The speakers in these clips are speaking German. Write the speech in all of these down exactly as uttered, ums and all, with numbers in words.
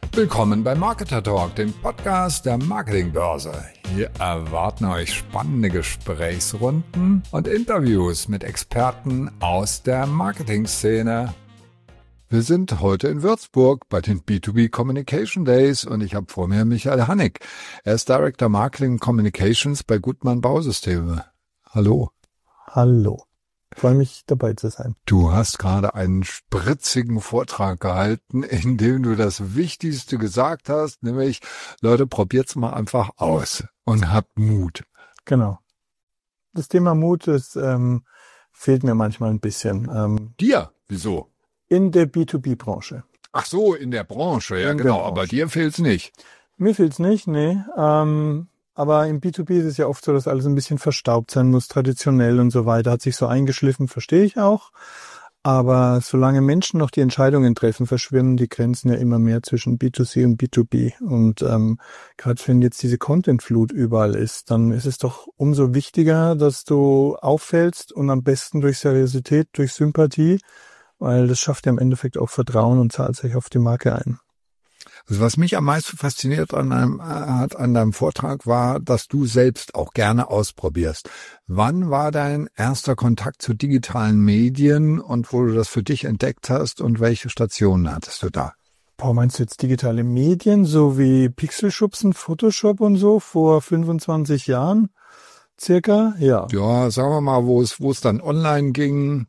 Willkommen bei Marketer Talk, dem Podcast der Marketingbörse. Hier erwarten euch spannende Gesprächsrunden und Interviews mit Experten aus der Marketingszene. Wir sind heute in Würzburg bei den B zwei B Communication Days und ich habe vor mir Michael Hannig. Er ist Director Marketing Communications bei Gutmann Bausysteme. Hallo. Hallo. Ich freue mich, dabei zu sein. Du hast gerade einen spritzigen Vortrag gehalten, in dem du das Wichtigste gesagt hast, nämlich, Leute, probiert's mal einfach aus und habt Mut. Genau. Das Thema Mut, das ähm, fehlt mir manchmal ein bisschen. Ähm, Dir? Wieso? In der B zwei B-Branche. Ach so, in der Branche, ja in genau, Branche. aber dir fehlt's nicht. Mir fehlt's nicht, nee. Ähm, aber im B zwei B ist es ja oft so, dass alles ein bisschen verstaubt sein muss, traditionell und so weiter. Hat sich so eingeschliffen, verstehe ich auch. Aber solange Menschen noch die Entscheidungen treffen, verschwimmen die Grenzen ja immer mehr zwischen B zwei C und B zwei B. Und ähm, gerade wenn jetzt diese Content-Flut überall ist, dann ist es doch umso wichtiger, dass du auffällst und am besten durch Seriosität, durch Sympathie, weil das schafft ja im Endeffekt auch Vertrauen und zahlt sich auf die Marke ein. Also was mich am meisten fasziniert an deinem, hat an deinem Vortrag war, dass du selbst auch gerne ausprobierst. Wann war dein erster Kontakt zu digitalen Medien und wo du das für dich entdeckt hast und welche Stationen hattest du da? Boah, meinst du jetzt digitale Medien, so wie Pixelschubsen, Photoshop und so vor fünfundzwanzig Jahren circa? Ja. Ja, sagen wir mal, wo es, wo es dann online ging.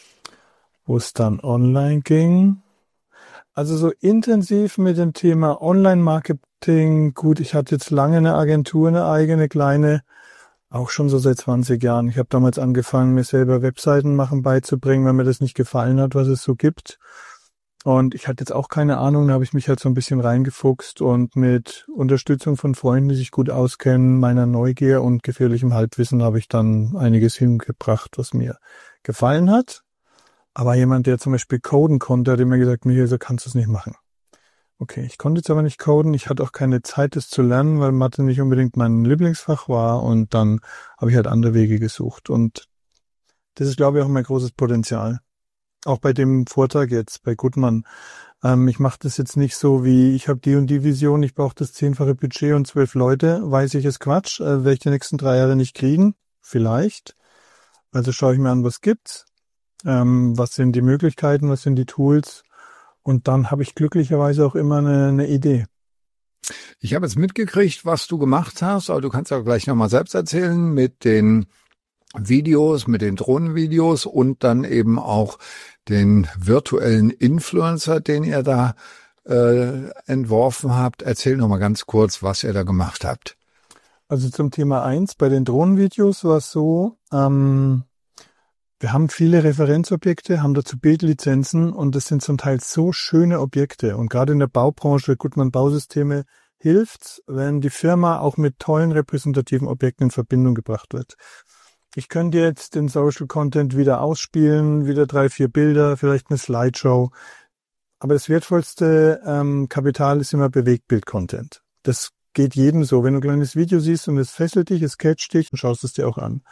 Wo es dann online ging. Also so intensiv mit dem Thema Online-Marketing. Gut, ich hatte jetzt lange eine Agentur, eine eigene kleine, auch schon so seit zwanzig Jahren. Ich habe damals angefangen, mir selber Webseiten machen beizubringen, weil mir das nicht gefallen hat, was es so gibt. Und ich hatte jetzt auch keine Ahnung, da habe ich mich halt so ein bisschen reingefuchst und mit Unterstützung von Freunden, die sich gut auskennen, meiner Neugier und gefährlichem Halbwissen habe ich dann einiges hingebracht, was mir gefallen hat. Aber jemand, der zum Beispiel coden konnte, hat immer gesagt, Michael, so kannst du es nicht machen. Okay, ich konnte jetzt aber nicht coden. Ich hatte auch keine Zeit, das zu lernen, weil Mathe nicht unbedingt mein Lieblingsfach war. Und dann habe ich halt andere Wege gesucht. Und das ist, glaube ich, auch mein großes Potenzial. Auch bei dem Vortrag jetzt, bei Gutmann. Ähm, ich mache das jetzt nicht so wie, ich habe die und die Vision, ich brauche das zehnfache Budget und zwölf Leute. Weiß ich, ist Quatsch. Äh, werde ich die nächsten drei Jahre nicht kriegen? Vielleicht. Also schaue ich mir an, was gibt's. Ähm, was sind die Möglichkeiten, was sind die Tools? Und dann habe ich glücklicherweise auch immer eine, eine Idee. Ich habe jetzt mitgekriegt, was du gemacht hast, aber du kannst ja gleich nochmal selbst erzählen mit den Videos, mit den Drohnenvideos und dann eben auch den virtuellen Influencer, den ihr da äh, entworfen habt. Erzähl nochmal ganz kurz, was ihr da gemacht habt. Also zum Thema eins, bei den Drohnenvideos war es so, ähm, wir haben viele Referenzobjekte, haben dazu Bildlizenzen und das sind zum Teil so schöne Objekte. Und gerade in der Baubranche, Gutmann Bausysteme, hilft's, wenn die Firma auch mit tollen repräsentativen Objekten in Verbindung gebracht wird. Ich könnte jetzt den Social Content wieder ausspielen, wieder drei, vier Bilder, vielleicht eine Slideshow. Aber das wertvollste ähm, Kapital ist immer Bewegtbild-Content. Das geht jedem so. Wenn du ein kleines Video siehst und es fesselt dich, es catcht dich, dann schaust du es dir auch an.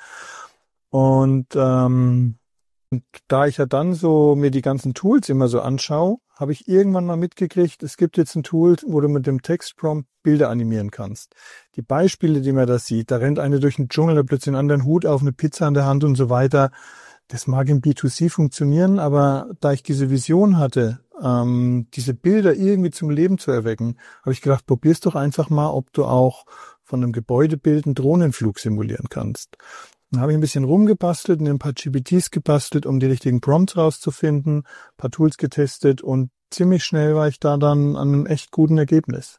Und ähm, da ich ja dann so mir die ganzen Tools immer so anschaue, habe ich irgendwann mal mitgekriegt, es gibt jetzt ein Tool, wo du mit dem Textprompt Bilder animieren kannst. Die Beispiele, die man da sieht, da rennt eine durch den Dschungel, da plötzlich einen anderen Hut auf, eine Pizza in der Hand und so weiter. Das mag im B zwei C funktionieren, aber da ich diese Vision hatte, ähm, diese Bilder irgendwie zum Leben zu erwecken, habe ich gedacht, probier's doch einfach mal, ob du auch von einem Gebäudebild einen Drohnenflug simulieren kannst. Dann habe ich ein bisschen rumgebastelt und ein paar G P Ts gebastelt, um die richtigen Prompts rauszufinden, ein paar Tools getestet und ziemlich schnell war ich da dann an einem echt guten Ergebnis.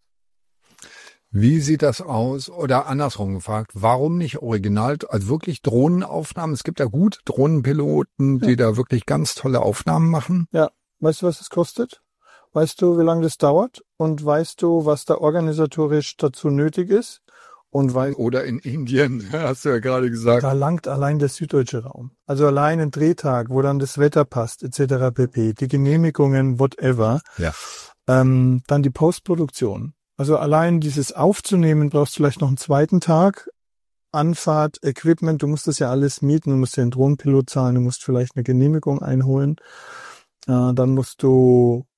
Wie sieht das aus? Oder andersrum gefragt, warum nicht original, also wirklich Drohnenaufnahmen? Es gibt ja gut Drohnenpiloten, die ja. da wirklich ganz tolle Aufnahmen machen. Ja, weißt du, was es kostet? Weißt du, wie lange das dauert? Und weißt du, was da organisatorisch dazu nötig ist? Und weil, oder in Indien, hast du ja gerade gesagt. Da langt allein der süddeutsche Raum. Also allein ein Drehtag, wo dann das Wetter passt, et cetera pp. Die Genehmigungen, whatever. Ja. Ähm, dann die Postproduktion. Also allein dieses aufzunehmen, brauchst du vielleicht noch einen zweiten Tag. Anfahrt, Equipment, du musst das ja alles mieten, du musst ja einen Drohnenpilot zahlen, du musst vielleicht eine Genehmigung einholen. Äh, dann musst du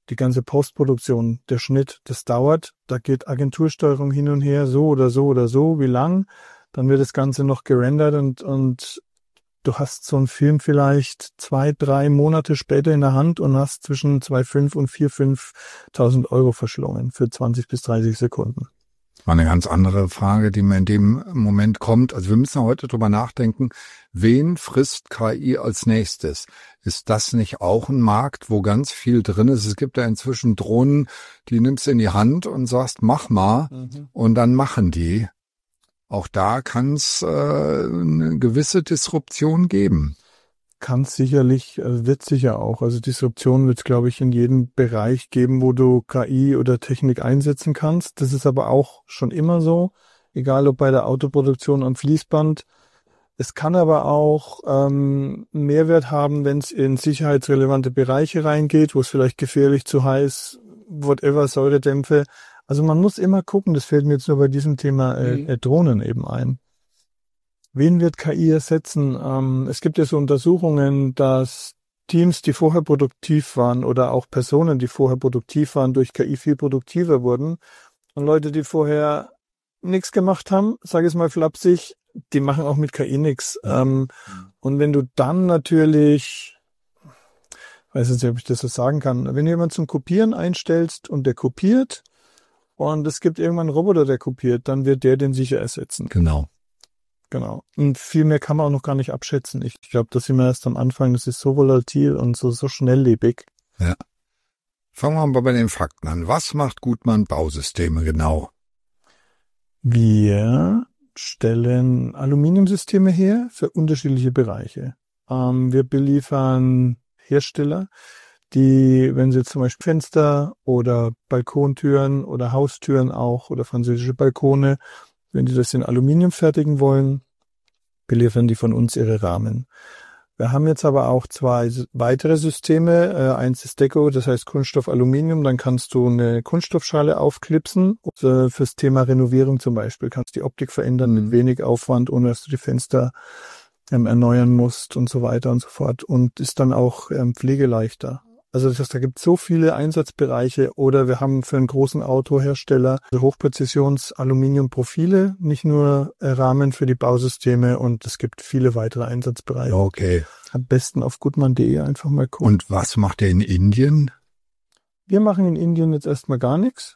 die ganze Postproduktion, der Schnitt, das dauert. Da geht Agentursteuerung hin und her, so oder so oder so, wie lang. Dann wird das Ganze noch gerendert und, und du hast so einen Film vielleicht zwei, drei Monate später in der Hand und hast zwischen zwei Komma fünf und vier, fünftausend Euro verschlungen für zwanzig bis dreißig Sekunden. Mal eine ganz andere Frage, die mir in dem Moment kommt. Also wir müssen heute drüber nachdenken, wen frisst K I als nächstes? Ist das nicht auch ein Markt, wo ganz viel drin ist? Es gibt ja inzwischen Drohnen, die nimmst du in die Hand und sagst, mach mal, mhm. und dann machen die. Auch da kann es äh, eine gewisse Disruption geben. Kann es sicherlich, wird sicher auch. Also Disruption wird es, glaube ich, in jedem Bereich geben, wo du K I oder Technik einsetzen kannst. Das ist aber auch schon immer so, egal ob bei der Autoproduktion am Fließband. Es kann aber auch ähm, einen Mehrwert haben, wenn es in sicherheitsrelevante Bereiche reingeht, wo es vielleicht gefährlich, zu heiß, whatever, Säuredämpfe. Also man muss immer gucken, das fällt mir jetzt nur bei diesem Thema äh, äh, Drohnen eben ein. Wen wird K I ersetzen? Ähm, es gibt ja so Untersuchungen, dass Teams, die vorher produktiv waren oder auch Personen, die vorher produktiv waren, durch K I viel produktiver wurden. Und Leute, die vorher nichts gemacht haben, sage ich es mal flapsig, die machen auch mit K I nichts. Ähm, und wenn du dann natürlich, weiß jetzt nicht, ob ich das so sagen kann, wenn du jemanden zum Kopieren einstellst und der kopiert und es gibt irgendwann einen Roboter, der kopiert, dann wird der den sicher ersetzen. Genau. Genau. Und viel mehr kann man auch noch gar nicht abschätzen. Ich glaube, das sind wir erst am Anfang. Das ist so volatil und so, so schnelllebig. Ja. Fangen wir mal bei den Fakten an. Was macht Gutmann Bausysteme genau? Wir stellen Aluminiumsysteme her für unterschiedliche Bereiche. Ähm, wir beliefern Hersteller, die, wenn sie jetzt zum Beispiel Fenster oder Balkontüren oder Haustüren auch oder französische Balkone, wenn die das in Aluminium fertigen wollen, beliefern die von uns ihre Rahmen. Wir haben jetzt aber auch zwei weitere Systeme. Äh, eins ist Deco, das heißt Kunststoff Aluminium. Dann kannst du eine Kunststoffschale aufklipsen. Und, äh, fürs Thema Renovierung zum Beispiel kannst du die Optik verändern mit wenig Aufwand, ohne dass du die Fenster ähm, erneuern musst und so weiter und so fort. Und ist dann auch ähm, pflegeleichter. Also das heißt, da gibt es so viele Einsatzbereiche. Oder wir haben für einen großen Autohersteller Hochpräzisions-Aluminiumprofile, nicht nur äh, Rahmen für die Bausysteme, und es gibt viele weitere Einsatzbereiche. Okay. Am besten auf gutmann punkt de einfach mal gucken. Und was macht ihr in Indien? Wir machen in Indien jetzt erstmal gar nichts.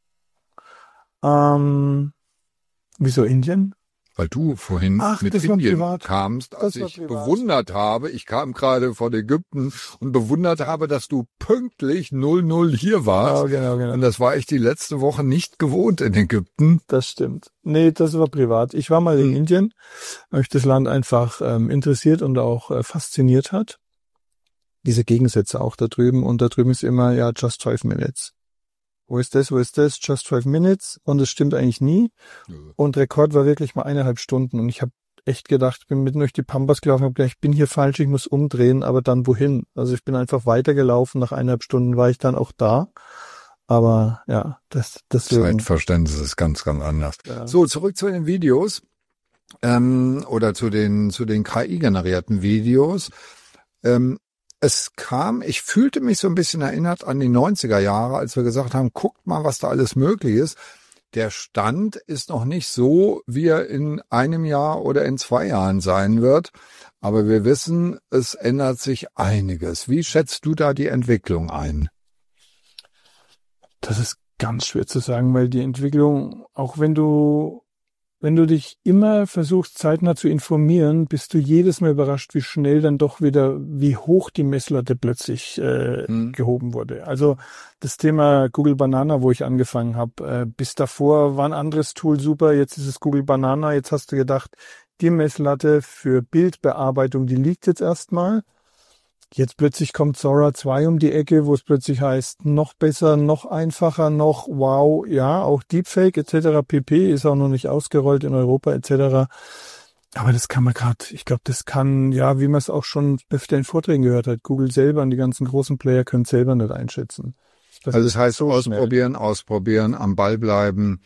Ähm, wieso Indien? Weil du vorhin Ach, mit Indien kamst, als ich bewundert habe, ich kam gerade von Ägypten und bewundert habe, dass du pünktlich null null hier warst. Oh, genau, genau. Und das war ich die letzte Woche nicht gewohnt in Ägypten. Das stimmt. Nee, das war privat. Ich war mal in hm. Indien, weil mich das Land einfach ähm, interessiert und auch äh, fasziniert hat. Diese Gegensätze auch da drüben. Und da drüben ist immer, ja, just five minutes. Wo ist das, wo ist das? Just five minutes. Und es stimmt eigentlich nie. Ja. Und Rekord war wirklich mal eineinhalb Stunden. Und ich habe echt gedacht, ich bin mitten durch die Pampas gelaufen, habe gedacht, ich bin hier falsch, ich muss umdrehen, aber dann wohin? Also ich bin einfach weitergelaufen. Nach eineinhalb Stunden war ich dann auch da. Aber ja, das, das Zeitverständnis ist ganz, ganz anders. Ja. So, zurück zu den Videos ähm, oder zu den zu den K I-generierten Videos. Ähm, Es kam, ich fühlte mich so ein bisschen erinnert an die neunziger Jahre, als wir gesagt haben, guckt mal, was da alles möglich ist. Der Stand ist noch nicht so, wie er in einem Jahr oder in zwei Jahren sein wird. Aber wir wissen, es ändert sich einiges. Wie schätzt du da die Entwicklung ein? Das ist ganz schwer zu sagen, weil die Entwicklung, auch wenn du Wenn du dich immer versuchst, zeitnah zu informieren, bist du jedes Mal überrascht, wie schnell dann doch wieder, wie hoch die Messlatte plötzlich äh, hm. gehoben wurde. Also das Thema Google Banana, wo ich angefangen habe, äh, bis davor war ein anderes Tool super, jetzt ist es Google Banana, jetzt hast du gedacht, die Messlatte für Bildbearbeitung, die liegt jetzt erstmal. Jetzt plötzlich kommt Sora zwei um die Ecke, wo es plötzlich heißt, noch besser, noch einfacher, noch wow, ja, auch Deepfake et cetera pp. Ist auch noch nicht ausgerollt in Europa et cetera. Aber das kann man gerade, ich glaube, das kann, ja, wie man es auch schon öfter in Vorträgen gehört hat, Google selber und die ganzen großen Player können es selber nicht einschätzen. Das also das heißt, so ausprobieren, schnell. ausprobieren, am Ball bleiben.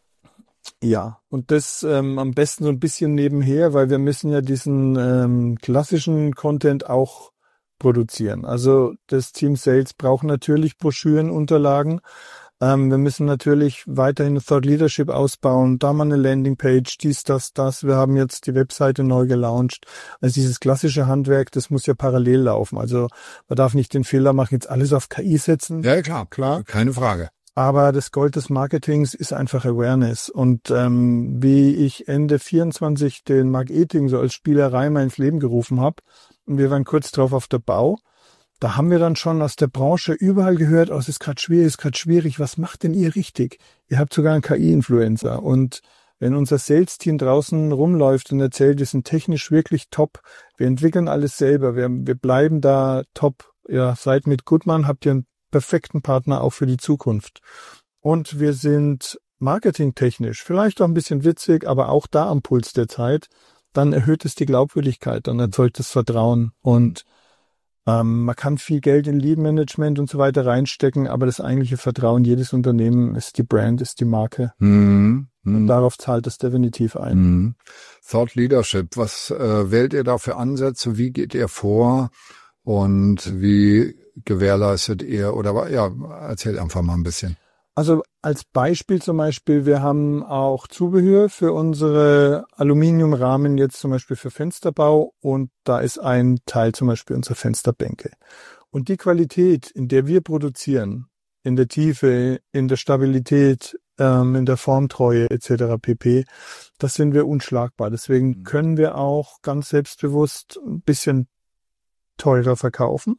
Ja, und das ähm, am besten so ein bisschen nebenher, weil wir müssen ja diesen ähm, klassischen Content auch produzieren. Also das Team Sales braucht natürlich Broschüren, Unterlagen. Ähm, wir müssen natürlich weiterhin Thought Leadership ausbauen, da mal eine Landingpage, dies, das, das. Wir haben jetzt die Webseite neu gelauncht. Also dieses klassische Handwerk, das muss ja parallel laufen. Also man darf nicht den Fehler machen, jetzt alles auf K I setzen. Ja, klar, klar, keine Frage. Aber das Gold des Marketings ist einfach Awareness. Und ähm, wie ich Ende vierundzwanzig den Marketing so als Spielerei mal ins Leben gerufen habe, und wir waren kurz drauf auf der Bau, da haben wir dann schon aus der Branche überall gehört, oh, es ist gerade schwierig, es ist gerade schwierig, was macht denn ihr richtig? Ihr habt sogar einen K I-Influencer. Und wenn unser Sales-Team draußen rumläuft und erzählt, wir sind technisch wirklich top, wir entwickeln alles selber, wir, wir bleiben da top. Ja, seid mit Goodman, habt ihr einen perfekten Partner auch für die Zukunft. Und wir sind marketingtechnisch, vielleicht auch ein bisschen witzig, aber auch da am Puls der Zeit, dann erhöht es die Glaubwürdigkeit, dann erzeugt es Vertrauen. Und Ähm, man kann viel Geld in Lead-Management und so weiter reinstecken, aber das eigentliche Vertrauen jedes Unternehmen ist die Brand, ist die Marke. Mhm. Mhm. Und darauf zahlt es definitiv ein. Mhm. Thought Leadership, was äh, wählt ihr da für Ansätze? Wie geht ihr vor? Und wie gewährleistet ihr? Oder ja, erzähl einfach mal ein bisschen. Also als Beispiel zum Beispiel, wir haben auch Zubehör für unsere Aluminiumrahmen jetzt zum Beispiel für Fensterbau und da ist ein Teil zum Beispiel unsere Fensterbänke. Und die Qualität, in der wir produzieren, in der Tiefe, in der Stabilität, ähm, in der Formtreue et cetera pp., das sind wir unschlagbar. Deswegen können wir auch ganz selbstbewusst ein bisschen teurer verkaufen.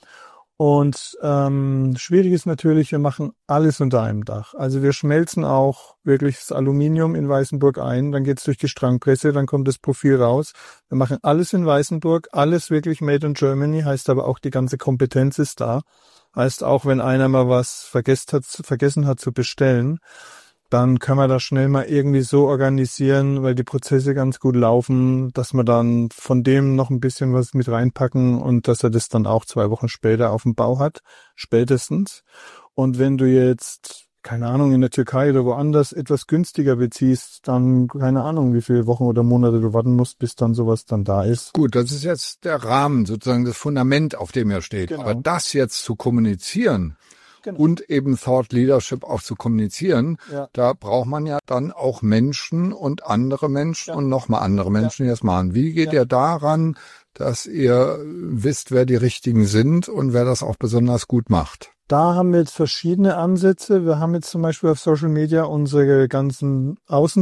Und ähm, schwierig ist natürlich, wir machen alles unter einem Dach. Also wir schmelzen auch wirklich das Aluminium in Weißenburg ein, dann geht's durch die Strangpresse, dann kommt das Profil raus. Wir machen alles in Weißenburg, alles wirklich made in Germany, heißt aber auch, die ganze Kompetenz ist da. Heißt auch, wenn einer mal was vergessen hat, vergessen hat zu bestellen, dann kann man das schnell mal irgendwie so organisieren, weil die Prozesse ganz gut laufen, dass wir dann von dem noch ein bisschen was mit reinpacken und dass er das dann auch zwei Wochen später auf dem Bau hat, spätestens. Und wenn du jetzt, keine Ahnung, in der Türkei oder woanders etwas günstiger beziehst, dann keine Ahnung, wie viele Wochen oder Monate du warten musst, bis dann sowas dann da ist. Gut, das ist jetzt der Rahmen, sozusagen das Fundament, auf dem er steht. Genau. Aber das jetzt zu kommunizieren, Genau. und eben Thought Leadership auch zu kommunizieren, Ja. da braucht man ja dann auch Menschen und andere Menschen Ja. und nochmal andere Menschen, die das machen. Wie geht Ja. ihr daran, dass ihr wisst, wer die Richtigen sind und wer das auch besonders gut macht? Da haben wir jetzt verschiedene Ansätze. Wir haben jetzt zum Beispiel auf Social Media unsere ganzen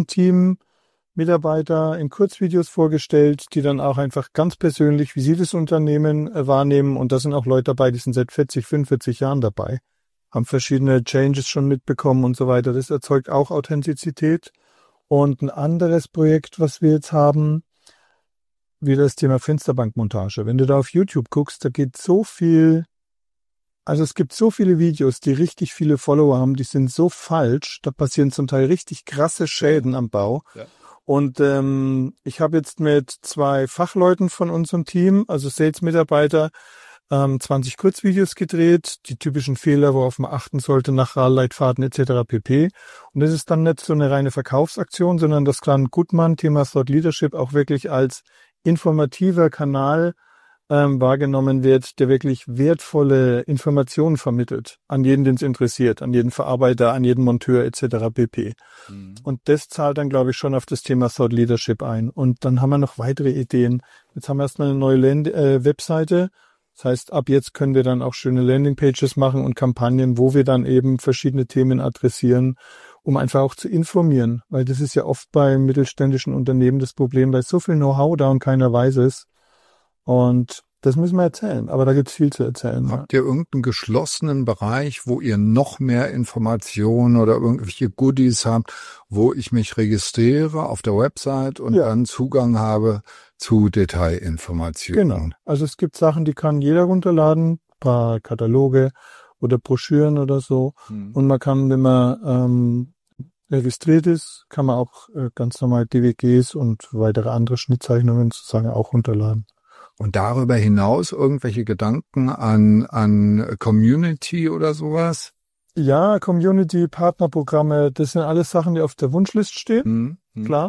Außenteam-Mitarbeiter in Kurzvideos vorgestellt, die dann auch einfach ganz persönlich, wie sie das Unternehmen äh, wahrnehmen. Und da sind auch Leute dabei, die sind seit vierzig, fünfundvierzig Jahren dabei, haben verschiedene Changes schon mitbekommen und so weiter. Das erzeugt auch Authentizität. Und ein anderes Projekt, was wir jetzt haben, wieder das Thema Fensterbankmontage. Wenn du da auf YouTube guckst, da geht so viel, also es gibt so viele Videos, die richtig viele Follower haben, die sind so falsch, da passieren zum Teil richtig krasse Schäden am Bau. Ja. Und ähm, ich habe jetzt mit zwei Fachleuten von unserem Team, also Sales-Mitarbeiter, ähm, zwanzig Kurzvideos gedreht, die typischen Fehler, worauf man achten sollte, nach Leitfaden et cetera pp. Und das ist dann nicht so eine reine Verkaufsaktion, sondern das kann Goodman, Thema Thought Leadership, auch wirklich als informativer Kanal ähm, wahrgenommen wird, der wirklich wertvolle Informationen vermittelt an jeden, den es interessiert, an jeden Verarbeiter, an jeden Monteur et cetera pp. Mhm. Und das zahlt dann, glaube ich, schon auf das Thema Thought Leadership ein. Und dann haben wir noch weitere Ideen. Jetzt haben wir erstmal eine neue Land- äh, Webseite. Das heißt, ab jetzt können wir dann auch schöne Landingpages machen und Kampagnen, wo wir dann eben verschiedene Themen adressieren, um einfach auch zu informieren. Weil das ist ja oft bei mittelständischen Unternehmen das Problem, da ist so viel Know-how da und keiner weiß es. Und das müssen wir erzählen, aber da gibt es viel zu erzählen. Habt ihr irgendeinen geschlossenen Bereich, wo ihr noch mehr Informationen oder irgendwelche Goodies habt, wo ich mich registriere auf der Website und Ja. dann Zugang habe zu Detailinformationen? Genau. Also es gibt Sachen, die kann jeder runterladen, ein paar Kataloge oder Broschüren oder so. Hm. Und man kann, wenn man ähm, registriert ist, kann man auch äh, ganz normal D W Gs und weitere andere Schnittzeichnungen sozusagen auch runterladen. Und darüber hinaus irgendwelche Gedanken an, an Community oder sowas? Ja, Community, Partnerprogramme, das sind alles Sachen, die auf der Wunschlist stehen, Hm. Hm. klar.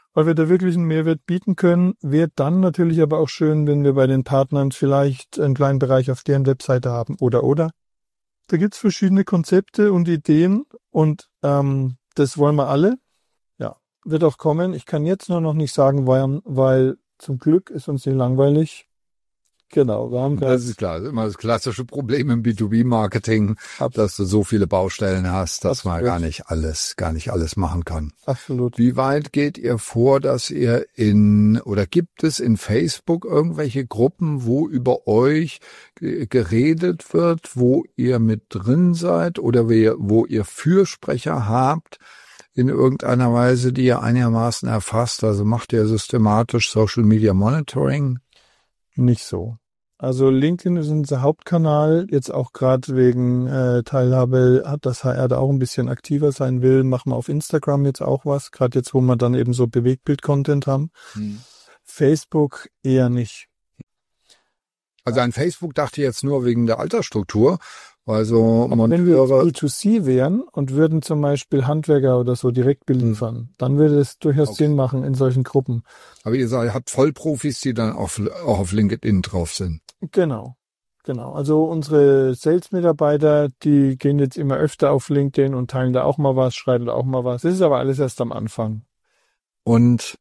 weil wir da wirklich einen Mehrwert bieten können. Wäre dann natürlich aber auch schön, wenn wir bei den Partnern vielleicht einen kleinen Bereich auf deren Webseite haben oder oder. Da gibt's verschiedene Konzepte und Ideen und ähm, das wollen wir alle. Ja, wird auch kommen. Ich kann jetzt nur noch nicht sagen, weil, weil zum Glück ist uns nicht langweilig. Genau, wir haben das ist klar, das ist immer das klassische Problem im B zwei B-Marketing, dass du so viele Baustellen hast, dass Absolut. man gar nicht alles, gar nicht alles machen kann. Absolut. Wie weit geht ihr vor, dass ihr in, oder gibt es in Facebook irgendwelche Gruppen, wo über euch geredet wird, wo ihr mit drin seid oder wo ihr Fürsprecher habt in irgendeiner Weise, die ihr einigermaßen erfasst? Also macht ihr systematisch Social Media Monitoring? Nicht so. Also LinkedIn ist unser Hauptkanal, jetzt auch gerade wegen äh, Teilhabe, hat das H R da auch ein bisschen aktiver sein will, machen wir auf Instagram jetzt auch was, gerade jetzt, wo wir dann eben so Bewegtbild-Content haben. Hm. Facebook eher nicht. Also an Facebook dachte ich jetzt nur wegen der Altersstruktur. Also wenn wir B zwei C wären und würden zum Beispiel Handwerker oder so direkt beliefern, hm. dann würde es durchaus okay. Sinn machen in solchen Gruppen. Aber ihr seid, habt Vollprofis, die dann auf, auch auf LinkedIn drauf sind. Genau, genau. Also unsere Sales-Mitarbeiter, die gehen jetzt immer öfter auf LinkedIn und teilen da auch mal was, schreiben da auch mal was. Das ist aber alles erst am Anfang. Und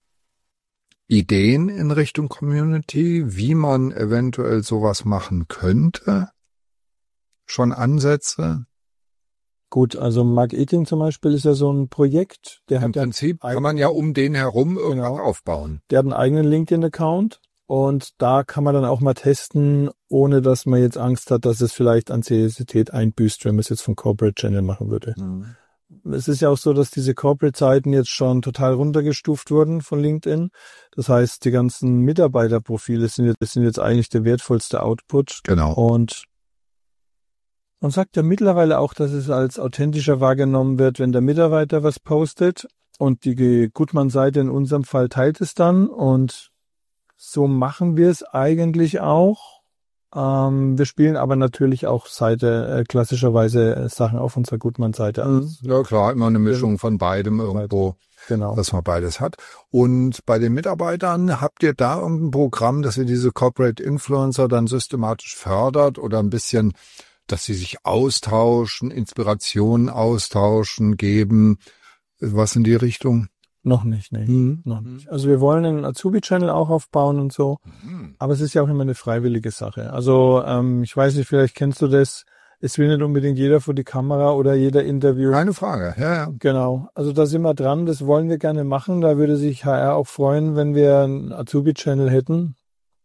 Ideen in Richtung Community, wie man eventuell sowas machen könnte? Schon Ansätze? Gut, also Mark Eating zum Beispiel ist ja so ein Projekt. Der Im hat Prinzip kann man ja um den herum irgendwas genau. aufbauen. Der hat einen eigenen LinkedIn-Account und da kann man dann auch mal testen, ohne dass man jetzt Angst hat, dass es vielleicht an Seriosität einbüßt, wenn man es jetzt vom Corporate Channel machen würde. Mhm. Es ist ja auch so, dass diese Corporate-Seiten jetzt schon total runtergestuft wurden von LinkedIn. Das heißt, die ganzen Mitarbeiterprofile sind jetzt, sind jetzt eigentlich der wertvollste Output. Genau. Und man sagt ja mittlerweile auch, dass es als authentischer wahrgenommen wird, wenn der Mitarbeiter was postet und die Gutmann-Seite in unserem Fall teilt es dann und so machen wir es eigentlich auch. Ähm, wir spielen aber natürlich auch Seite, äh, klassischerweise äh, Sachen auf unserer Gutmann-Seite aus. Ja klar, immer eine Mischung von beidem irgendwo, genau. dass man beides hat. Und bei den Mitarbeitern, habt ihr da irgendein Programm, dass ihr diese Corporate Influencer dann systematisch fördert oder ein bisschen, dass sie sich austauschen, Inspirationen austauschen, geben, was in die Richtung? Noch nicht, nee, mhm. noch nicht. Also wir wollen einen Azubi-Channel auch aufbauen und so, mhm. aber es ist ja auch immer eine freiwillige Sache. Also ähm, ich weiß nicht, vielleicht kennst du das, es will nicht unbedingt jeder vor die Kamera oder jeder Interview. Keine Frage, ja, ja. Genau, also da sind wir dran, das wollen wir gerne machen, da würde sich H R auch freuen, wenn wir einen Azubi-Channel hätten.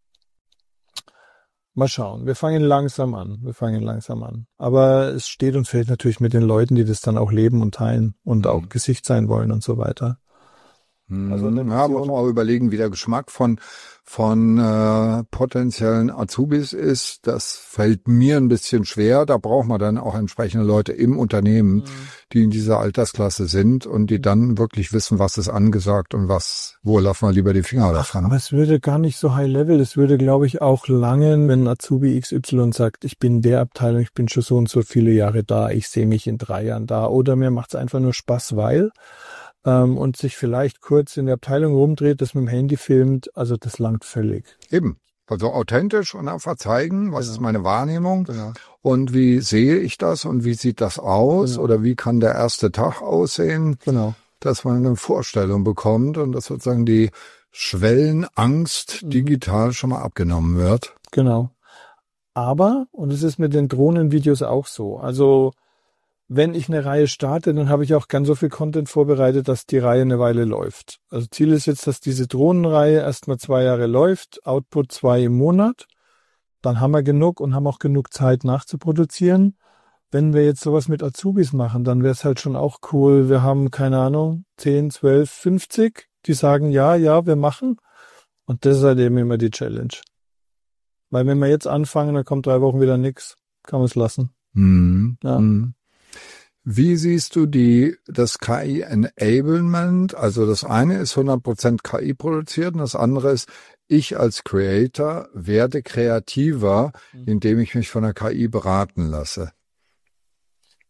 Mal schauen, wir fangen langsam an, wir fangen langsam an. Aber es steht und fällt natürlich mit den Leuten, die das dann auch leben und teilen und mhm. auch Gesicht sein wollen und so weiter. Also ja, muss man auch überlegen, wie der Geschmack von von äh, potenziellen Azubis ist. Das fällt mir ein bisschen schwer. Da braucht man dann auch entsprechende Leute im Unternehmen, mhm. die in dieser Altersklasse sind und die dann wirklich wissen, was ist angesagt und was, wo lassen wir lieber die Finger davon. Aber es würde gar nicht so high level. Es würde, glaube ich, auch langen, wenn Azubi X Y sagt, ich bin in der Abteilung, ich bin schon so und so viele Jahre da, ich sehe mich in drei Jahren da. Oder mir macht es einfach nur Spaß, weil... Ähm, und sich vielleicht kurz in der Abteilung rumdreht, das mit dem Handy filmt, also das langt völlig. Eben, also authentisch und einfach zeigen, was genau. ist meine Wahrnehmung genau. und wie sehe ich das und wie sieht das aus genau. oder wie kann der erste Tag aussehen, genau. dass man eine Vorstellung bekommt und dass sozusagen die Schwellenangst mhm. digital schon mal abgenommen wird. Genau. Aber, und es ist mit den Drohnenvideos auch so, also wenn ich eine Reihe starte, dann habe ich auch ganz so viel Content vorbereitet, dass die Reihe eine Weile läuft. Also Ziel ist jetzt, dass diese Drohnenreihe erstmal zwei Jahre läuft, Output zwei im Monat. Dann haben wir genug und haben auch genug Zeit nachzuproduzieren. Wenn wir jetzt sowas mit Azubis machen, dann wäre es halt schon auch cool. Wir haben, keine Ahnung, zehn, zwölf, fünfzig, die sagen, ja, ja, wir machen. Und das ist halt eben immer die Challenge. Weil wenn wir jetzt anfangen, dann kommt drei Wochen wieder nichts, kann man es lassen. Mhm. Ja. Mhm. Wie siehst du die, das K I-Enablement? Also das eine ist hundert Prozent K I produziert und das andere ist, ich als Creator werde kreativer, indem ich mich von der K I beraten lasse.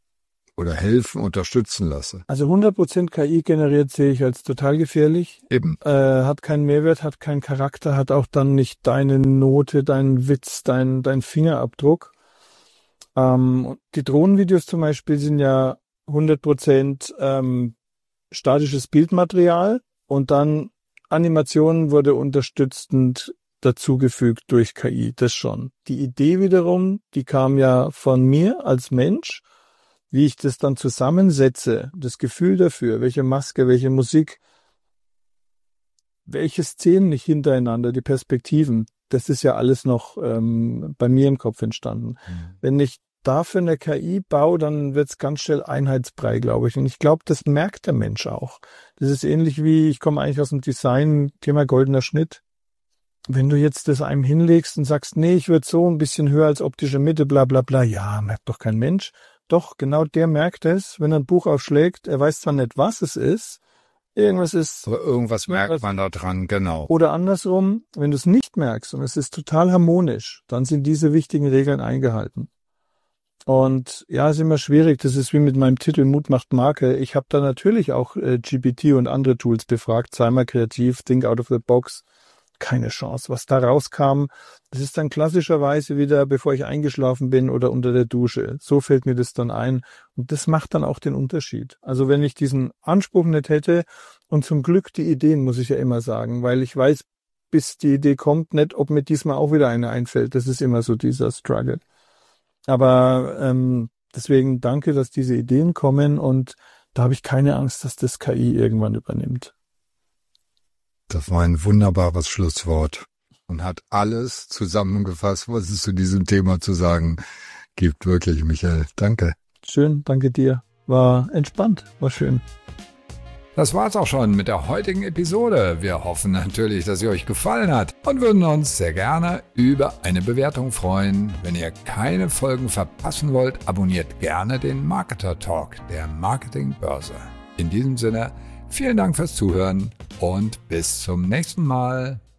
oder helfen, unterstützen lasse. Also hundert Prozent K I generiert sehe ich als total gefährlich. Eben. Äh, hat keinen Mehrwert, hat keinen Charakter, hat auch dann nicht deine Note, deinen Witz, dein, dein Fingerabdruck. Ähm, die Drohnenvideos zum Beispiel sind ja hundert Prozent ähm, statisches Bildmaterial und dann Animationen wurde unterstützend dazugefügt durch K I, das schon. Die Idee wiederum, die kam ja von mir als Mensch, wie ich das dann zusammensetze, das Gefühl dafür, welche Maske, welche Musik, welche Szenen nicht hintereinander, die Perspektiven, das ist ja alles noch ähm, bei mir im Kopf entstanden. Mhm. Wenn ich dafür eine K I baue, dann wird's ganz schnell Einheitsbrei, glaube ich. Und ich glaube, das merkt der Mensch auch. Das ist ähnlich wie, ich komme eigentlich aus dem Design, Thema goldener Schnitt. Wenn du jetzt das einem hinlegst und sagst, nee, ich würde so ein bisschen höher als optische Mitte, bla bla bla, ja, merkt doch kein Mensch. Doch, genau der merkt es, wenn er ein Buch aufschlägt, er weiß zwar nicht, was es ist, irgendwas ist... Aber irgendwas merkt man da dran, genau. Oder andersrum, wenn du es nicht merkst und es ist total harmonisch, dann sind diese wichtigen Regeln eingehalten. Und ja, ist immer schwierig, das ist wie mit meinem Titel Mut macht Marke. Ich habe da natürlich auch äh, G P T und andere Tools befragt, sei mal kreativ, think out of the box. Keine Chance. Was da rauskam, das ist dann klassischerweise wieder, bevor ich eingeschlafen bin oder unter der Dusche. So fällt mir das dann ein. Und das macht dann auch den Unterschied. Also wenn ich diesen Anspruch nicht hätte und zum Glück die Ideen, muss ich ja immer sagen, weil ich weiß, bis die Idee kommt, nicht, ob mir diesmal auch wieder eine einfällt. Das ist immer so dieser Struggle. Aber ähm, deswegen danke, dass diese Ideen kommen und da habe ich keine Angst, dass das K I irgendwann übernimmt. Das war ein wunderbares Schlusswort und hat alles zusammengefasst, was es zu diesem Thema zu sagen gibt. Wirklich, Michael. Danke. Schön, danke dir. War entspannt, war schön. Das war's auch schon mit der heutigen Episode. Wir hoffen natürlich, dass sie euch gefallen hat und würden uns sehr gerne über eine Bewertung freuen. Wenn ihr keine Folgen verpassen wollt, abonniert gerne den Marketer Talk der Marketingbörse. In diesem Sinne, vielen Dank fürs Zuhören und bis zum nächsten Mal.